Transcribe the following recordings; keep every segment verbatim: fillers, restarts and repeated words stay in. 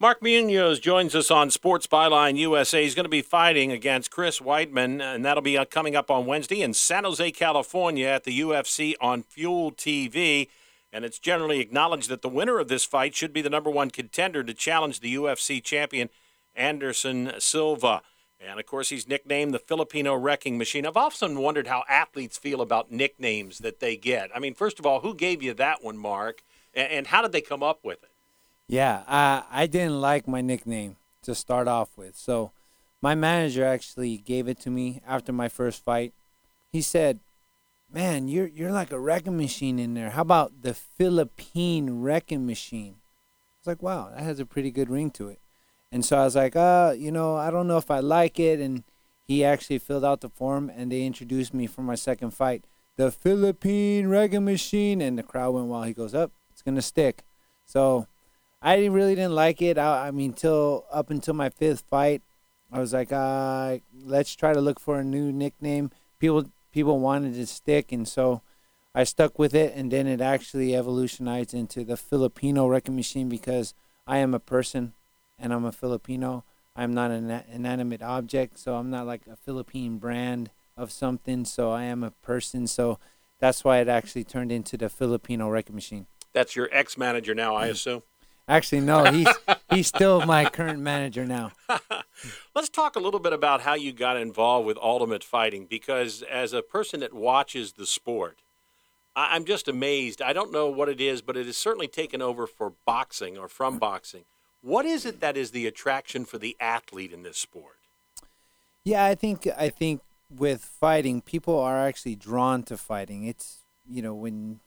Mark Munoz joins us on Sports Byline U S A. He's going to be fighting against Chris Weidman, and that'll be uh, coming up on Wednesday in San Jose, California at the U F C on Fuel T V. And it's generally acknowledged that the winner of this fight should be the number one contender to challenge the U F C champion, Anderson Silva. And, of course, he's nicknamed the Filipino Wrecking Machine. I've often wondered how athletes feel about nicknames that they get. I mean, first of all, who gave you that one, Mark? And, and how did they come up with it? Yeah, uh, I didn't like my nickname to start off with. So my manager actually gave it to me after my first fight. He said, man, you're you're like a wrecking machine in there. How about the Philippine Wrecking Machine? I was like, wow, that has a pretty good ring to it. And so I was like, uh, you know, I don't know if I like it. And he actually filled out the form, and they introduced me for my second fight, the Philippine Wrecking Machine. And the crowd went wild. He goes, up, oh, it's going to stick. So I really didn't like it. I, I mean, till up until my fifth fight, I was like, uh, let's try to look for a new nickname. People people wanted to stick, and so I stuck with it, and then it actually evolutionized into the Filipino Wrecking Machine because I am a person, and I'm a Filipino. I'm not an inanimate object, so I'm not like a Philippine brand of something, so I am a person. So that's why it actually turned into the Filipino Wrecking Machine. That's your ex-manager now, I assume? Actually, no, he's he's still my current manager now. Let's talk a little bit about how you got involved with Ultimate Fighting, because as a person that watches the sport, I- I'm just amazed. I don't know what it is, but it has certainly taken over for boxing or from boxing. What is it that is the attraction for the athlete in this sport? Yeah, I think I think with fighting, people are actually drawn to fighting. It's, you know, when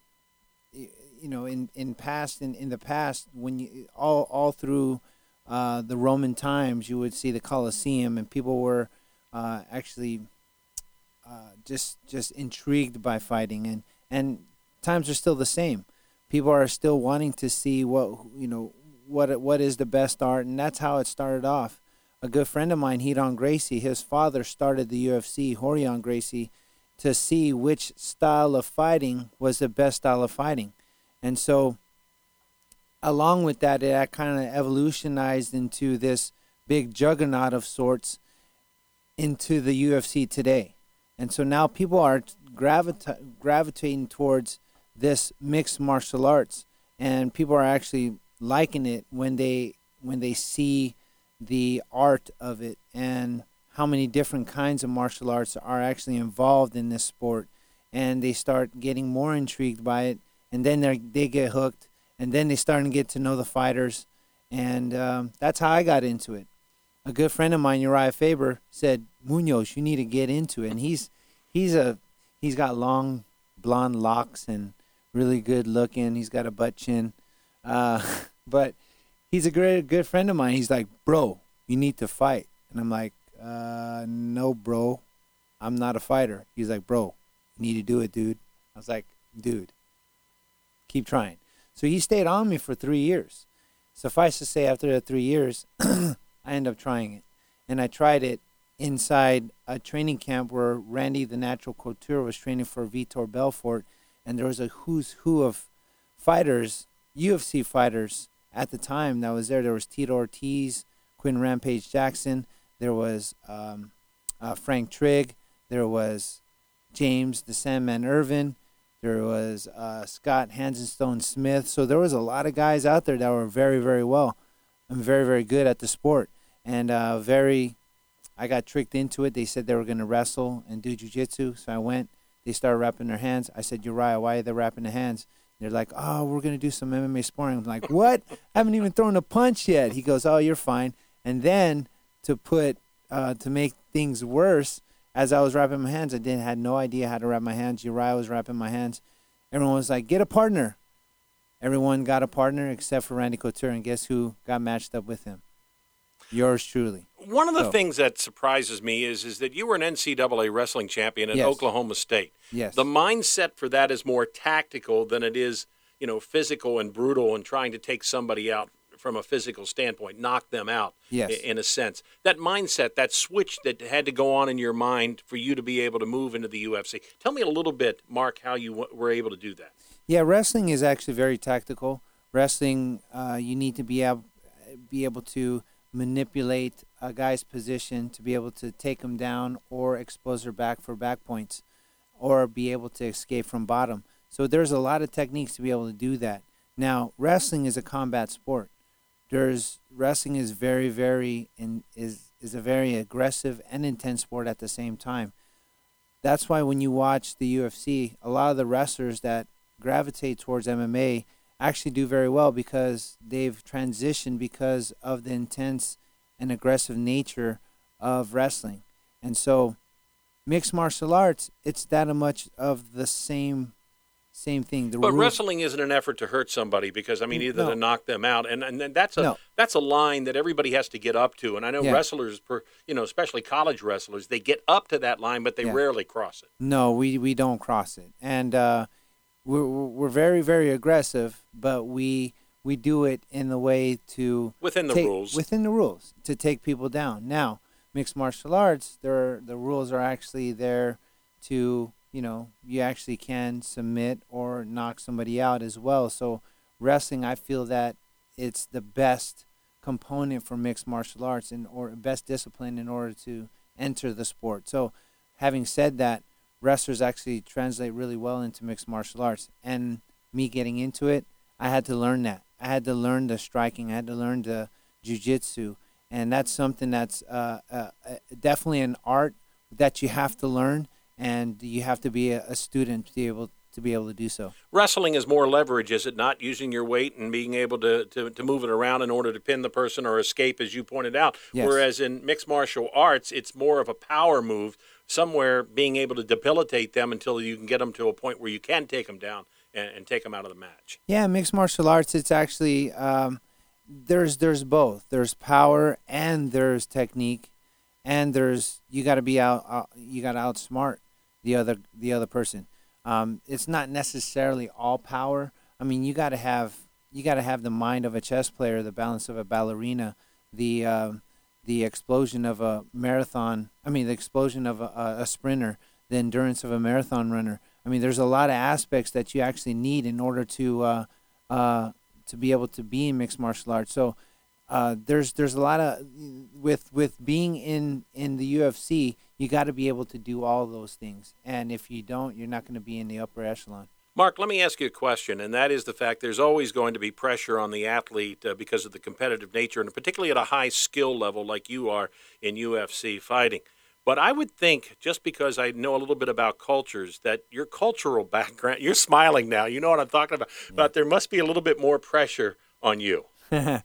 you know, in, in past in, in the past, when you all all through uh, the Roman times, you would see the Colosseum, and people were uh, actually uh, just just intrigued by fighting, and and times are still the same. People are still wanting to see what you know what what is the best art, and that's how it started off. A good friend of mine, Ryron Gracie, his father started the U F C, Ryron Gracie, to see which style of fighting was the best style of fighting. And so, along with that, it kind of evolutionized into this big juggernaut of sorts into the U F C today. And so now people are gravita- gravitating towards this mixed martial arts, and people are actually liking it when they when they see the art of it and how many different kinds of martial arts are actually involved in this sport, and they start getting more intrigued by it. And then they they get hooked, and then they start to get to know the fighters, and um, that's how I got into it. A good friend of mine, Uriah Faber, said, "Munoz, you need to get into it." And he's he's a he's got long blonde locks and really good looking. He's got a butt chin, uh, but he's a great good friend of mine. He's like, "Bro, you need to fight," and I'm like, uh, "No, bro, I'm not a fighter." He's like, "Bro, you need to do it, dude." I was like, "Dude, keep trying." So he stayed on me for three years. Suffice to say, after the three years, I ended up trying it. And I tried it inside a training camp where Randy the Natural Couture was training for Vitor Belfort. And there was a who's who of fighters, U F C fighters at the time that was there. There was Tito Ortiz, Quinn Rampage Jackson. There was um, uh, Frank Trigg. There was James the Sandman Irvin. There was uh, Scott Hansenstone Smith. So there was a lot of guys out there that were very, very well and very, very good at the sport. And uh, very, I got tricked into it. They said they were going to wrestle and do jiu-jitsu. So I went. They started wrapping their hands. I said, Uriah, why are they wrapping their hands? They're like, oh, we're going to do some M M A sparring. I'm like, what? I haven't even thrown a punch yet. He goes, oh, you're fine. And then to put, uh, to make things worse, as I was wrapping my hands, I didn't had no idea how to wrap my hands. Uriah was wrapping my hands. Everyone was like, get a partner. Everyone got a partner except for Randy Couture, and guess who got matched up with him? Yours truly. One of the so, things that surprises me is is that you were an N C double A wrestling champion at yes. Oklahoma State. Yes. The mindset for that is more tactical than it is, you know, physical and brutal and trying to take somebody out from a physical standpoint, knock them out, yes. in a sense. That mindset, that switch that had to go on in your mind for you to be able to move into the U F C. Tell me a little bit, Mark, how you w- were able to do that. Yeah, wrestling is actually very tactical. Wrestling, uh, you need to be able, be able to manipulate a guy's position to be able to take him down or expose their back for back points or be able to escape from bottom. So there's a lot of techniques to be able to do that. Now, wrestling is a combat sport. There's wrestling is very, very in, is is a very aggressive and intense sport at the same time. That's why when you watch the U F C, a lot of the wrestlers that gravitate towards M M A actually do very well because they've transitioned because of the intense and aggressive nature of wrestling. And so mixed martial arts, it's that much of the same same thing. The but rules, wrestling isn't an effort to hurt somebody because, I mean, either No. to knock them out. And, and that's a No. that's a line that everybody has to get up to. And I know Yeah. wrestlers, per, you know, especially college wrestlers, they get up to that line, but they Yeah. rarely cross it. No, we, we don't cross it. And uh, we're, we're very, very aggressive, but we we do it in the way to Within the take- rules. Within the rules to take people down. Now, mixed martial arts, there are, the rules are actually there to, you know, you actually can submit or knock somebody out as well. So wrestling, I feel that it's the best component for mixed martial arts and or best discipline in order to enter the sport. So having said that, wrestlers actually translate really well into mixed martial arts. And me getting into it, I had to learn that. I had to learn the striking. I had to learn the jiu-jitsu. And that's something that's uh, uh, uh, definitely an art that you have to learn, and you have to be a, a student to be able to be able to do so. Wrestling is more leverage, is it not? Using your weight and being able to, to, to move it around in order to pin the person or escape, as you pointed out. Yes. Whereas in mixed martial arts, it's more of a power move, somewhere being able to debilitate them until you can get them to a point where you can take them down and, and take them out of the match. Yeah, mixed martial arts, it's actually um, there's there's both. There's power and there's technique, and there's you got to be out, out you got to outsmart the other the other person. Um, it's not necessarily all power. I mean, you got to have you got to have the mind of a chess player, the balance of a ballerina, the um, the explosion of a marathon. I mean, the explosion of a, a sprinter, the endurance of a marathon runner. I mean, there's a lot of aspects that you actually need in order to uh, uh, to be able to be in mixed martial arts. So uh, there's there's a lot of with with being in, in the U F C, you got to be able to do all those things. And if you don't, you're not going to be in the upper echelon. Mark, let me ask you a question, and that is the fact there's always going to be pressure on the athlete uh, because of the competitive nature, and particularly at a high skill level like you are in U F C fighting. But I would think, just because I know a little bit about cultures, that your cultural background, you're smiling now, you know what I'm talking about, yeah. But there must be a little bit more pressure on you. I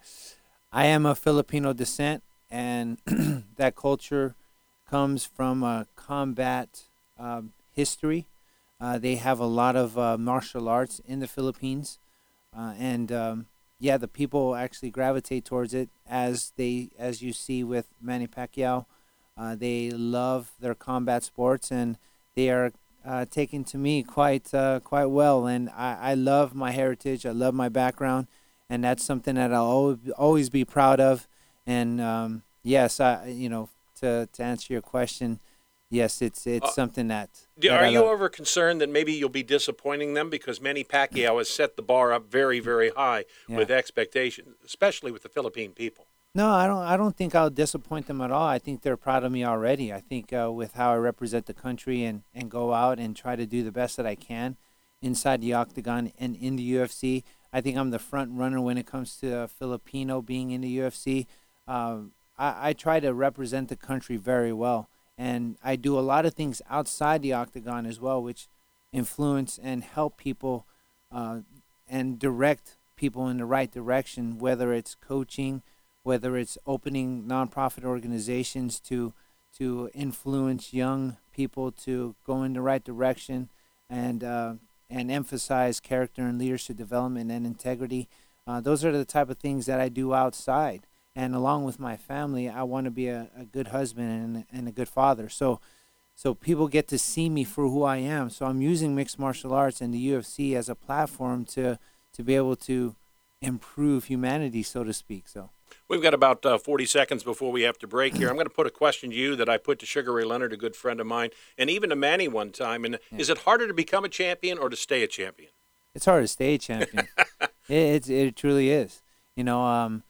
am of Filipino descent, and that culture comes from a combat um, history. Uh, they have a lot of uh, martial arts in the Philippines, uh, and um, yeah, the people actually gravitate towards it, as they, as you see with Manny Pacquiao. Uh, they love their combat sports, and they are uh, taken to me quite uh, quite well. And I, I love my heritage. I love my background, and that's something that I'll always, always be proud of. And um, yes, I you know to to answer your question, yes, it's it's uh, something that. Do, that are I you love. ever concerned that maybe you'll be disappointing them, because Manny Pacquiao has set the bar up very, very high yeah. with expectations, especially with the Philippine people? No, I don't. I don't think I'll disappoint them at all. I think they're proud of me already. I think uh, with how I represent the country and, and go out and try to do the best that I can inside the octagon and in the U F C, I think I'm the front runner when it comes to a Filipino being in the U F C. Um, I, I try to represent the country very well, and I do a lot of things outside the octagon as well, which influence and help people uh, and direct people in the right direction, whether it's coaching, whether it's opening nonprofit organizations to to influence young people to go in the right direction, and uh, and emphasize character and leadership development and integrity. Uh, those are the type of things that I do outside. And along with my family, I want to be a, a good husband and, and a good father. So so people get to see me for who I am. So I'm using mixed martial arts and the U F C as a platform to to be able to improve humanity, so to speak. So. We've got about uh, forty seconds before we have to break here. I'm going to put a question to you that I put to Sugar Ray Leonard, a good friend of mine, and even to Manny one time. And yeah. Is it harder to become a champion or to stay a champion? It's hard to stay a champion. it, it it truly is. You know, um,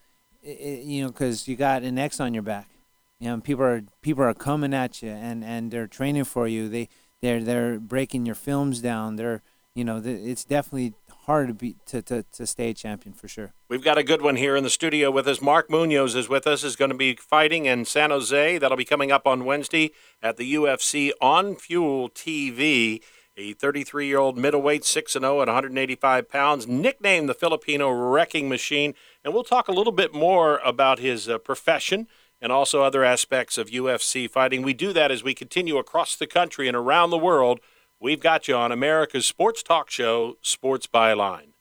i i you know, because you got an X on your back. You know, people are people are coming at you, and, and they're training for you. They they're they're breaking your films down. They're you know, the, it's definitely hard to be to, to, to stay a champion for sure. We've got a good one here in the studio with us. Mark Munoz is with us. Is going to be fighting in San Jose. That'll be coming up on Wednesday at the U F C on Fuel T V. A thirty-three-year-old middleweight, six and oh at one hundred eighty-five pounds, nicknamed the Filipino Wrecking Machine. And we'll talk a little bit more about his uh, profession and also other aspects of U F C fighting. We do that as we continue across the country and around the world. We've got you on America's Sports Talk Show, Sports Byline.